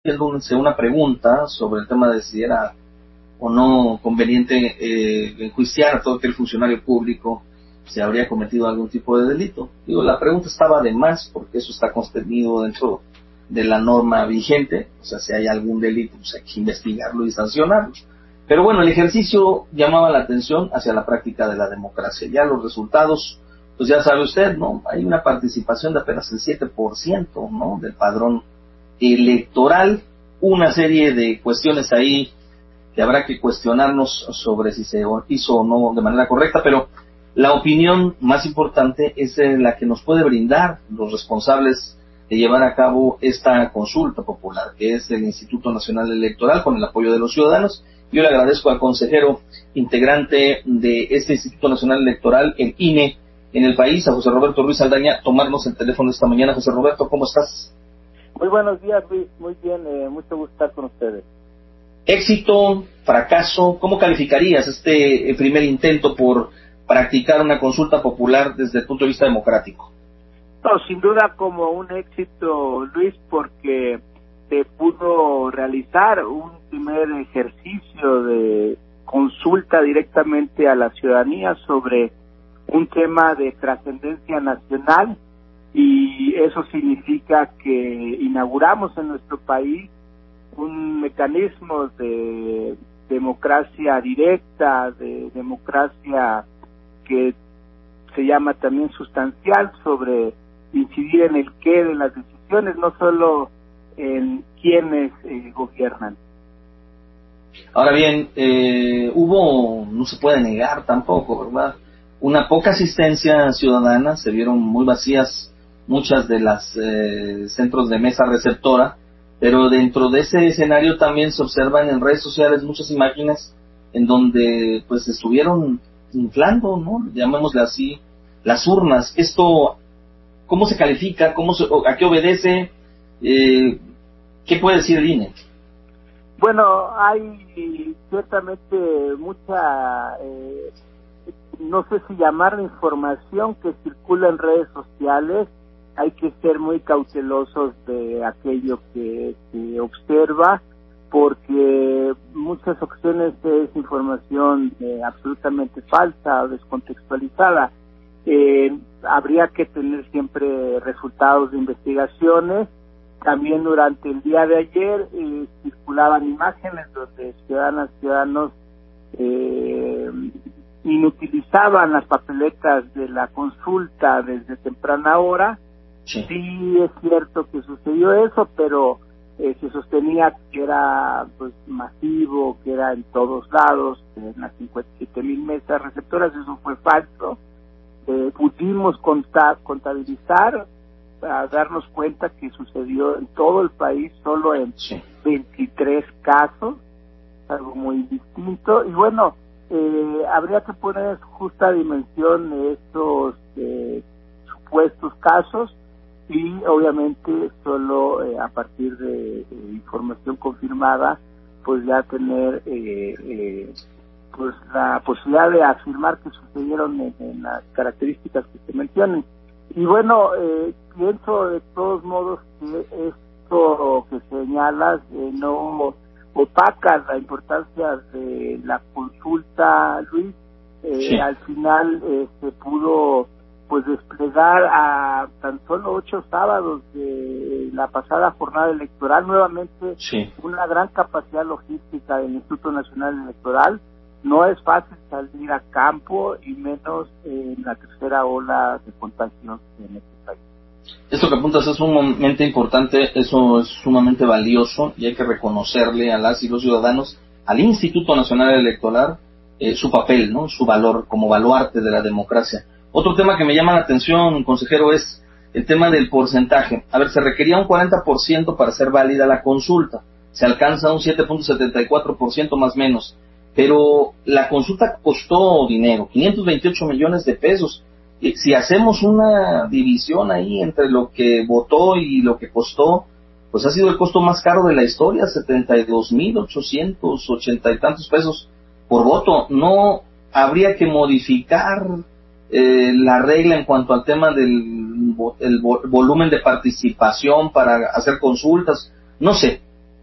haciéndose una pregunta sobre el tema de si era o no conveniente enjuiciar a todo aquel funcionario público si habría cometido algún tipo de delito. Digo, la pregunta estaba de más porque eso está contenido dentro de la norma vigente, o sea, si hay algún delito, pues hay que investigarlo y sancionarlo. Pero bueno, el ejercicio llamaba la atención hacia la práctica de la democracia. Ya los resultados, pues ya sabe usted, ¿no? Hay una participación de apenas el 7%, ¿no? Del padrón electoral, una serie de cuestiones ahí que habrá que cuestionarnos sobre si se hizo o no de manera correcta, pero la opinión más importante es la que nos puede brindar los responsables de llevar a cabo esta consulta popular, que es el Instituto Nacional Electoral, con el apoyo de los ciudadanos. Yo le agradezco al consejero integrante de este Instituto Nacional Electoral, el INE, en el país, a José Roberto Ruiz Aldaña, tomarnos el teléfono esta mañana. José Roberto, ¿cómo estás? Muy buenos días, Luis. Muy bien, mucho gusto estar con ustedes. Éxito, fracaso, ¿cómo calificarías este primer intento por practicar una consulta popular desde el punto de vista democrático? No, sin duda como un éxito, Luis, porque se pudo realizar un primer ejercicio de consulta directamente a la ciudadanía sobre un tema de trascendencia nacional, y eso significa que inauguramos en nuestro país un mecanismo de democracia directa, de democracia que se llama también sustancial, sobre incidir en el qué de las decisiones, no solo en quiénes gobiernan. Ahora bien, no se puede negar tampoco, ¿verdad? Una poca asistencia ciudadana, se vieron muy vacías muchas de las centros de mesa receptora, pero dentro de ese escenario también se observan en redes sociales muchas imágenes en donde pues se estuvieron inflando, ¿no? Llamémosle así, las urnas. Esto, ¿cómo se califica? ¿A qué obedece? ¿Qué puede decir el INE? Bueno, hay ciertamente mucha, no sé si llamar información que circula en redes sociales. Hay que ser muy cautelosos de aquello que se observa, porque muchas ocasiones es información absolutamente falsa o descontextualizada. Habría que tener siempre resultados de investigaciones. También durante el día de ayer circulaban imágenes donde ciudadanos inutilizaban las papeletas de la consulta desde temprana hora. Sí, es cierto que sucedió eso, pero se sostenía que era pues masivo, que era en todos lados, en las 57,000 mesas receptoras. Eso fue falso. Pudimos contabilizar, a darnos cuenta que sucedió en todo el país, solo en 23 casos, algo muy distinto. Y bueno, habría que poner justa dimensión estos supuestos casos, y obviamente solo a partir de información confirmada, pues ya tener pues la posibilidad de afirmar que sucedieron en las características que se mencionen. Y bueno, pienso de todos modos que esto que señalas no opaca la importancia de la consulta, Luis. Al final se pudo pues desplegar a tan solo 8 sábados de la pasada jornada electoral nuevamente una gran capacidad logística del Instituto Nacional Electoral. No es fácil salir a campo, y menos en la tercera ola de contagios en este país. Esto que apuntas es sumamente importante, eso es sumamente valioso, y hay que reconocerle a las y los ciudadanos, al Instituto Nacional Electoral, su papel, ¿no? Su valor como baluarte de la democracia. Otro tema que me llama la atención, consejero, es el tema del porcentaje. A ver, se requería un 40% para ser válida la consulta, se alcanza un 7.74% más o menos, pero la consulta costó dinero, 528 millones de pesos. Si hacemos una división ahí entre lo que votó y lo que costó, pues ha sido el costo más caro de la historia, 72.880 y tantos pesos por voto. ¿No habría que modificar la regla en cuanto al tema del volumen de participación para hacer consultas? No sé,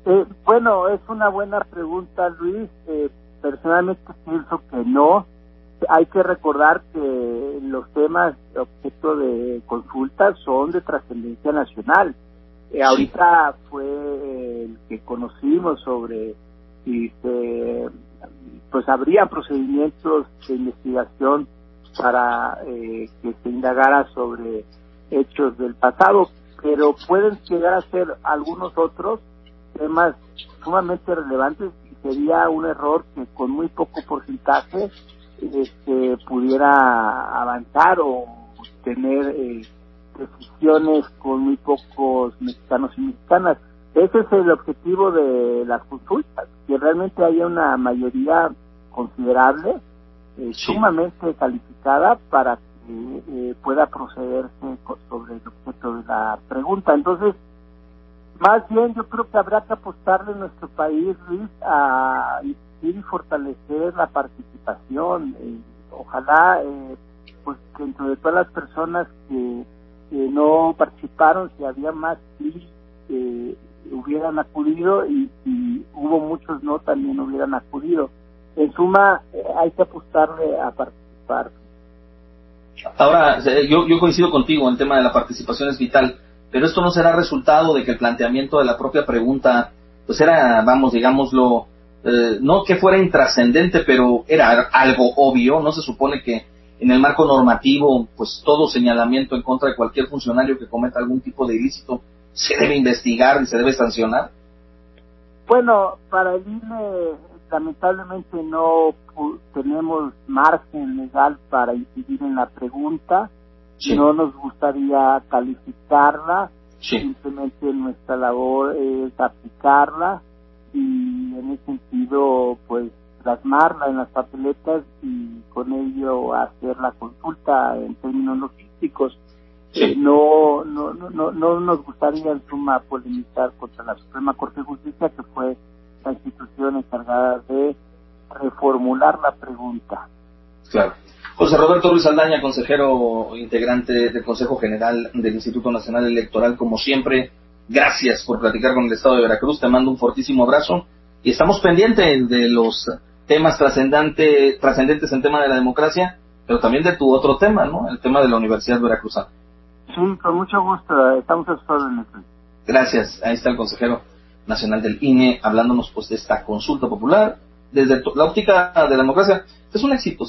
Bueno, es una buena pregunta, Luis. Personalmente pienso que no. Hay que recordar que los temas objeto de consulta son de trascendencia nacional. Ahorita fue el que conocimos sobre si pues habría procedimientos de investigación para que se indagara sobre hechos del pasado, pero pueden llegar a ser algunos otros temas sumamente relevantes y sería un error que con muy poco porcentaje pudiera avanzar o tener decisiones con muy pocos mexicanos y mexicanas. Ese es el objetivo de las consultas, que realmente haya una mayoría considerable, sumamente calificada para que pueda procederse sobre el objeto de la pregunta. Entonces, más bien yo creo que habrá que apostarle en nuestro país, Luis, a insistir y fortalecer la participación. Ojalá, pues dentro de todas las personas que no participaron, si había más sí hubieran acudido y si hubo muchos no, también hubieran acudido. En suma, hay que apostarle a participar. Ahora, yo coincido contigo, el tema de la participación es vital, pero esto no será resultado de que el planteamiento de la propia pregunta, pues era, vamos, digámoslo, no que fuera intrascendente, pero era algo obvio. No se supone que en el marco normativo, pues todo señalamiento en contra de cualquier funcionario que cometa algún tipo de ilícito se debe investigar y se debe sancionar. Bueno, para el INE lamentablemente no tenemos margen legal para incidir en la pregunta. Sí. No nos gustaría calificarla. Sí. Simplemente nuestra labor es aplicarla y en ese sentido pues plasmarla en las papeletas y con ello hacer la consulta en términos logísticos. Sí. No nos gustaría en suma polemizar contra la Suprema Corte de Justicia, que fue la institución encargada de reformular la pregunta. Claro. José Roberto Ruiz Saldaña, consejero integrante del Consejo General del Instituto Nacional Electoral, como siempre, gracias por platicar con el Estado de Veracruz. Te mando un fortísimo abrazo y estamos pendientes de los temas trascendentes en tema de la democracia, pero también de tu otro tema, ¿no? El tema de la Universidad Veracruzana. Sí, con mucho gusto, estamos a sus órdenes. Gracias, ahí está el consejero nacional del INE hablándonos pues de esta consulta popular desde la óptica de la democracia. Es un éxito.